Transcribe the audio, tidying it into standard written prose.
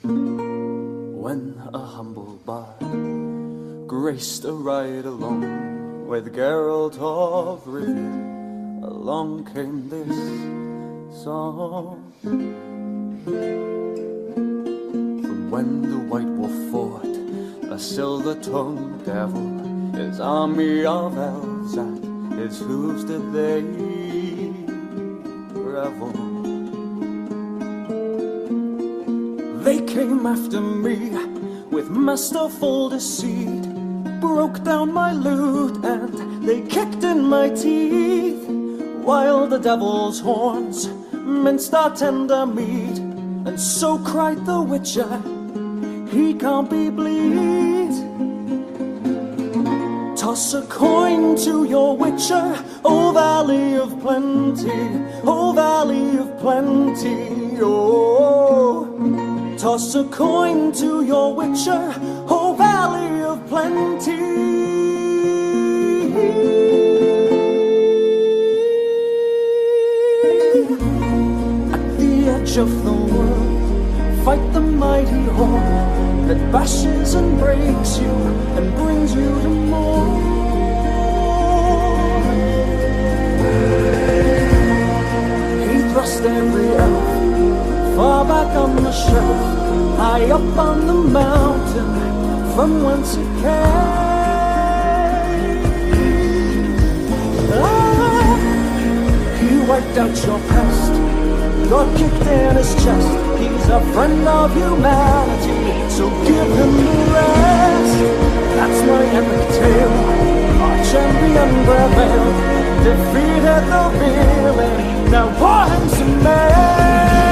When a humble bard graced a ride along with Geralt of Rivia, along came this song. From when the White Wolf fought a silver-tongued devil, his army of elves at his hooves did they revel. They came after me with masterful deceit, broke down my lute and they kicked in my teeth, while the devil's horns minced our tender meat. And so cried the Witcher, he can't be bleed. Toss a coin to your Witcher, O Valley of Plenty, O Valley of Plenty, oh. Toss a coin to your Witcher, O Valley of Plenty. At the edge of the world, fight the mighty horde that bashes and breaks you and brings you to more. He thrust every elf far back on the shelf, high up on the mountain from whence it came. He wiped out your pest, got kicked in his chest. He's a friend of humanity, so give him the rest. That's my epic tale. Our champion prevailed, defeated the villain. Now pour him some ale.